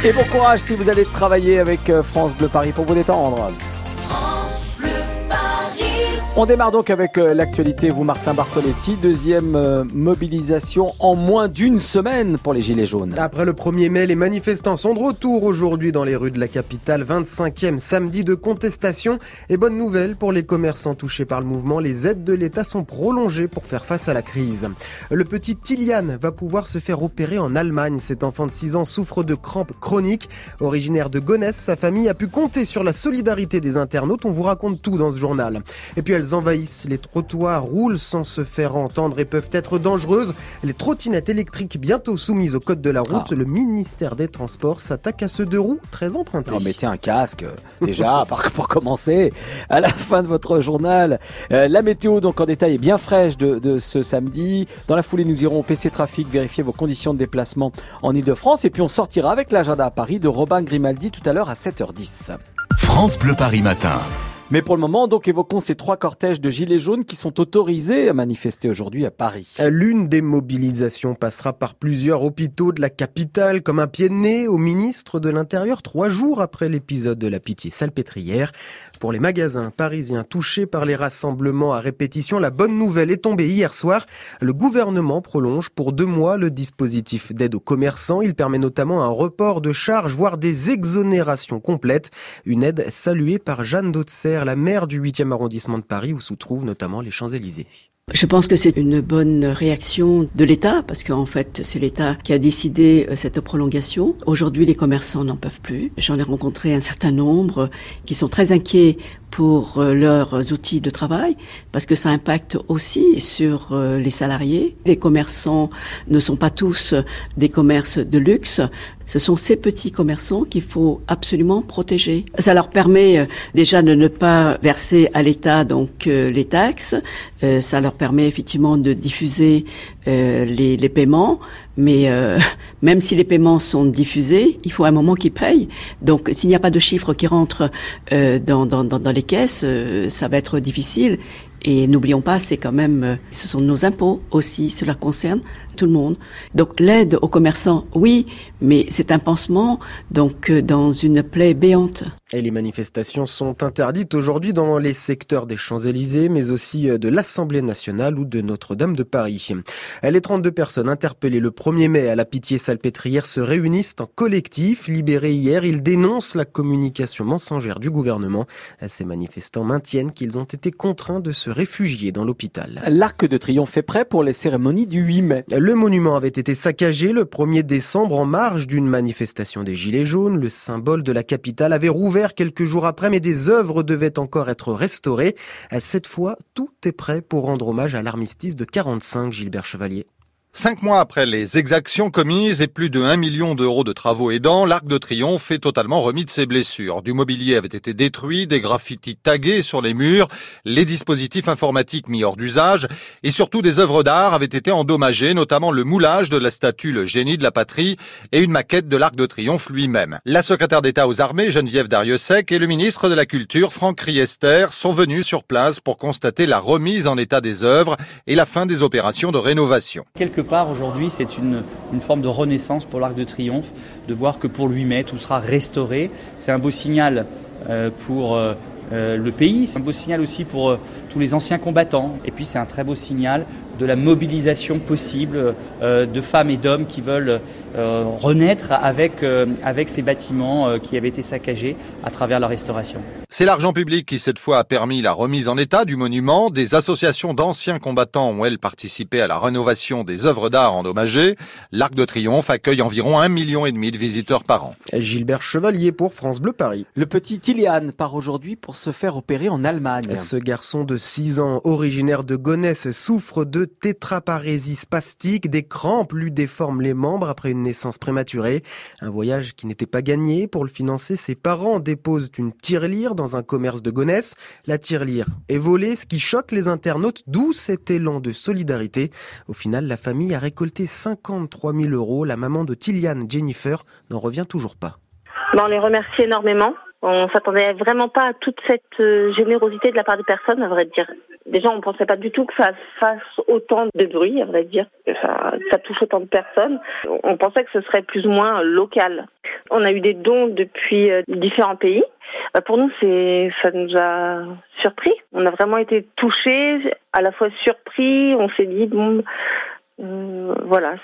Et bon courage si vous allez travailler avec France Bleu Paris pour vous détendre. France Bleu Paris. On démarre donc avec l'actualité, vous Martin Bartoletti, deuxième mobilisation en moins d'une semaine pour les Gilets jaunes. Après le 1er mai, les manifestants sont de retour aujourd'hui dans les rues de la capitale, 25e samedi de contestation. Et bonne nouvelle pour les commerçants touchés par le mouvement, les aides de l'État sont prolongées pour faire face à la crise. Le petit Tilian va pouvoir se faire opérer en Allemagne. Cet enfant de 6 ans souffre de crampes chroniques. Originaire de Gonesse, sa famille a pu compter sur la solidarité des internautes. On vous raconte tout dans ce journal. Et puis elles envahissent les trottoirs, roulent sans se faire entendre et peuvent être dangereuses. Les trottinettes électriques bientôt soumises au code de la route. Le ministère des Transports s'attaque à ceux de roues très empruntés. Alors, mettez un casque déjà pour commencer. À la fin de votre journal, la météo donc en détail est bien fraîche de ce samedi. Dans la foulée, nous irons au PC Trafic vérifier vos conditions de déplacement en Ile-de-France et puis on sortira avec l'agenda à Paris de Robin Grimaldi tout à l'heure à 7h10. France Bleu Paris matin. Mais pour le moment, donc, évoquons ces 3 cortèges de gilets jaunes qui sont autorisés à manifester aujourd'hui à Paris. L'une des mobilisations passera par plusieurs hôpitaux de la capitale, comme un pied de nez au ministre de l'Intérieur, 3 jours après l'épisode de la Pitié-Salpêtrière. Pour les magasins parisiens touchés par les rassemblements à répétition, la bonne nouvelle est tombée hier soir. Le gouvernement prolonge pour 2 mois le dispositif d'aide aux commerçants. Il permet notamment un report de charges, voire des exonérations complètes. Une aide saluée par Jeanne Dautzer, la maire du 8e arrondissement de Paris, où se trouvent notamment les Champs-Élysées. Je pense que c'est une bonne réaction de l'État, parce qu'en fait, c'est l'État qui a décidé cette prolongation. Aujourd'hui, les commerçants n'en peuvent plus. J'en ai rencontré un certain nombre qui sont très inquiets pour leurs outils de travail, parce que ça impacte aussi sur les salariés. Les commerçants ne sont pas tous des commerces de luxe. Ce sont ces petits commerçants qu'il faut absolument protéger. Ça leur permet déjà de ne pas verser à l'État donc les taxes. Ça leur permet effectivement de diffuser les paiements. Mais même si les paiements sont diffusés, il faut un moment qu'ils payent. Donc s'il n'y a pas de chiffres qui rentrent dans les caisses, ça va être difficile. Et n'oublions pas, c'est quand même, ce sont nos impôts aussi, cela concerne tout le monde. Donc l'aide aux commerçants, oui, mais c'est un pansement donc dans une plaie béante. Et les manifestations sont interdites aujourd'hui dans les secteurs des Champs-Élysées, mais aussi de l'Assemblée nationale ou de Notre-Dame de Paris. Les 32 personnes interpellées le 1er mai à la Pitié-Salpêtrière se réunissent en collectif. Libérés hier, ils dénoncent la communication mensongère du gouvernement. Ces manifestants maintiennent qu'ils ont été contraints de se réfugier dans l'hôpital. L'Arc de Triomphe est prêt pour les cérémonies du 8 mai. Le monument avait été saccagé le 1er décembre en marge d'une manifestation des Gilets jaunes. Le symbole de la capitale avait rouvert quelques jours après, mais des œuvres devaient encore être restaurées. Cette fois, tout est prêt pour rendre hommage à l'armistice de 45, Gilbert Chevalier. 5 mois après les exactions commises et plus de 1 million d'euros de travaux aidants, l'Arc de Triomphe est totalement remis de ses blessures. Du mobilier avait été détruit, des graffitis tagués sur les murs, les dispositifs informatiques mis hors d'usage et surtout des œuvres d'art avaient été endommagées, notamment le moulage de la statue Le Génie de la Patrie et une maquette de l'Arc de Triomphe lui-même. La secrétaire d'État aux Armées, Geneviève Darrieussecq, et le ministre de la Culture, Franck Riester, sont venus sur place pour constater la remise en état des œuvres et la fin des opérations de rénovation. Quelque part, aujourd'hui, c'est une forme de renaissance pour l'Arc de Triomphe, de voir que pour le 8 mai, tout sera restauré. C'est un beau signal pour le pays, c'est un beau signal aussi pour tous les anciens combattants. Et puis c'est un très beau signal de la mobilisation possible de femmes et d'hommes qui veulent renaître avec ces bâtiments qui avaient été saccagés à travers la restauration. C'est l'argent public qui cette fois a permis la remise en état du monument. Des associations d'anciens combattants ont elles participé à la rénovation des œuvres d'art endommagées. L'Arc de Triomphe accueille environ 1,5 million de visiteurs par an. Gilbert Chevalier pour France Bleu Paris. Le petit Tilian part aujourd'hui pour se faire opérer en Allemagne. Ce garçon de 6 ans, originaire de Gonesse, souffre de tétraparésie spastique. Des crampes lui déforment les membres après une naissance prématurée. Un voyage qui n'était pas gagné. Pour le financer, ses parents déposent une tirelire dans un commerce de Gonesse. La tirelire est volée, ce qui choque les internautes, d'où cet élan de solidarité. Au final, la famille a récolté 53 000 €. La maman de Tilian, Jennifer, n'en revient toujours pas. On les remercie énormément. On s'attendait vraiment pas à toute cette générosité de la part des personnes, à vrai dire. Déjà, on pensait pas du tout que ça fasse autant de bruit, à vrai dire, que ça touche autant de personnes. On pensait que ce serait plus ou moins local. On a eu des dons depuis différents pays. Pour nous, ça nous a surpris. On a vraiment été touchés, à la fois surpris. On s'est dit, voilà,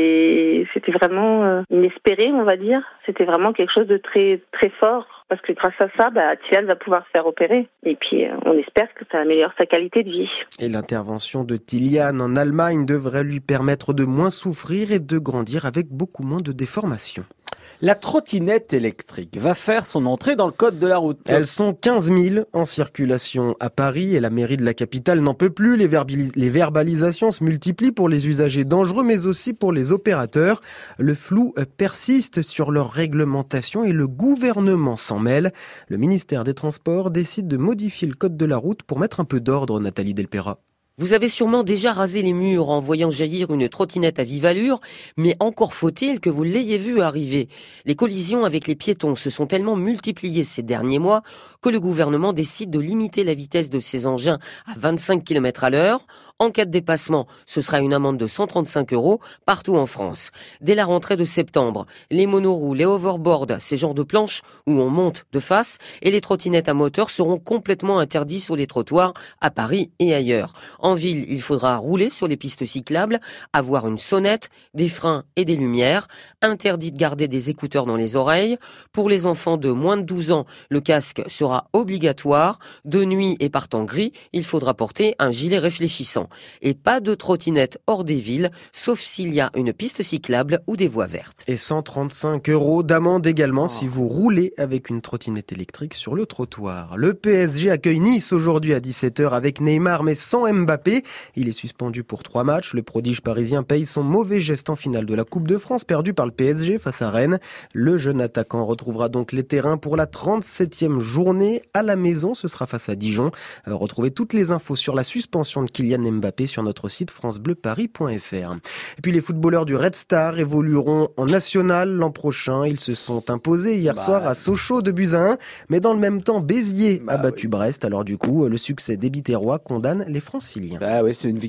c'était vraiment inespéré, on va dire. C'était vraiment quelque chose de très très fort parce que grâce à ça, Tilan va pouvoir se faire opérer. Et puis, on espère que ça améliore sa qualité de vie. Et l'intervention de Tilan en Allemagne devrait lui permettre de moins souffrir et de grandir avec beaucoup moins de déformations. La trottinette électrique va faire son entrée dans le code de la route. Elles sont 15 000 en circulation à Paris et la mairie de la capitale n'en peut plus. Les verbalisations se multiplient pour les usagers dangereux mais aussi pour les opérateurs. Le flou persiste sur leur réglementation et le gouvernement s'en mêle. Le ministère des Transports décide de modifier le code de la route pour mettre un peu d'ordre, Nathalie Delpera. Vous avez sûrement déjà rasé les murs en voyant jaillir une trottinette à vive allure, mais encore faut-il que vous l'ayez vue arriver. Les collisions avec les piétons se sont tellement multipliées ces derniers mois que le gouvernement décide de limiter la vitesse de ces engins à 25 km à l'heure. En cas de dépassement, ce sera une amende de 135 € partout en France. Dès la rentrée de septembre, les monoroues, les hoverboards, ces genres de planches où on monte de face, et les trottinettes à moteur seront complètement interdits sur les trottoirs à Paris et ailleurs. En ville, il faudra rouler sur les pistes cyclables, avoir une sonnette, des freins et des lumières, interdit de garder des écouteurs dans les oreilles. Pour les enfants de moins de 12 ans, le casque sera obligatoire. De nuit et par temps gris, il faudra porter un gilet réfléchissant. Et pas de trottinette hors des villes, sauf s'il y a une piste cyclable ou des voies vertes. Et 135 € d'amende également si vous roulez avec une trottinette électrique sur le trottoir. Le PSG accueille Nice aujourd'hui à 17h avec Neymar mais sans Mbappé. Il est suspendu pour 3 matchs. Le prodige parisien paye son mauvais geste en finale de la Coupe de France perdu par le PSG face à Rennes. Le jeune attaquant retrouvera donc les terrains pour la 37e journée à la maison. Ce sera face à Dijon. Retrouvez toutes les infos sur la suspension de Kylian Mbappé sur notre site francebleuparis.fr. Et puis les footballeurs du Red Star évolueront en national l'an prochain. Ils se sont imposés hier soir à Sochaux de buts à 1. Mais dans le même temps, Béziers a battu Brest. Alors du coup, le succès des Biterrois condamne les Franciliens. C'est une